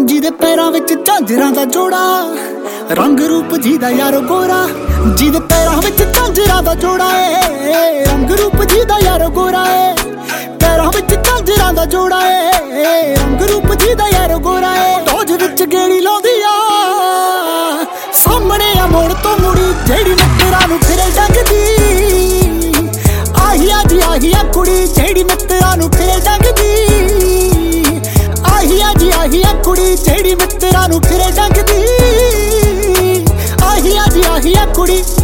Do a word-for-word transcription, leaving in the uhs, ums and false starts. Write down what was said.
ਜਿਹਦੇ ਪੈਰਾਂ ਵਿੱਚ ਝਾਂਜਰਾਂ ਦਾ ਜੋੜਾ, ਰੰਗ ਰੂਪ ਜਿਹਦਾ ਯਾਰ ਗੋਰਾ। ਜਿਹਦੇ ਪੈਰਾਂ ਵਿੱਚ ਝਾਂਜਰਾਂ ਦਾ ਜੋੜਾ ਏ, ਰੰਗ ਰੂਪ ਜਿਹਦਾ ਯਾਰ ਗੋਰਾ ਏ। ਪੈਰਾਂ ਵਿੱਚ ਝਾਂਜਰਾਂ ਦਾ ਜੋੜਾ ਏ, ਰੰਗ ਰੂਪ ਜਿਹਦਾ ਯਾਰ ਗੋਰਾ ਏ। ਦੋਜ ਵਿੱਚ ਗੇੜੀ ਲਾਉਂਦੀ ਆ, ਸਾਹਮਣੇ ਆ ਮੋੜ ਤੋਂ ਮੁੜੀ, ਜਿਹੜੀ ਮਿੱਤਰਾਂ ਨੂੰ ਫਿਰੇ ਡੰਗਦੀ। ਆਹੀ ਆ ਜੀ ਆਹੀ ਆ ਕੁੜੀ, ਜਿਹੜੀ ਮਿੱਤਰਾਂ ਨੂੰ ਫਿਰੇ ਡੰਗਦੀ। ਆਹੀ ਆ ਜੀ ਆਹੀ ਆ ਕੁੜੀ, ਜਿਹੜੀ ਮਿੱਤਰਾਂ ਨੂੰ ਫਿਰੇ ਡੰਗਦੀ। ਆਹੀ ਆ ਜੀ ਆਹੀ ਆ ਕੁੜੀ।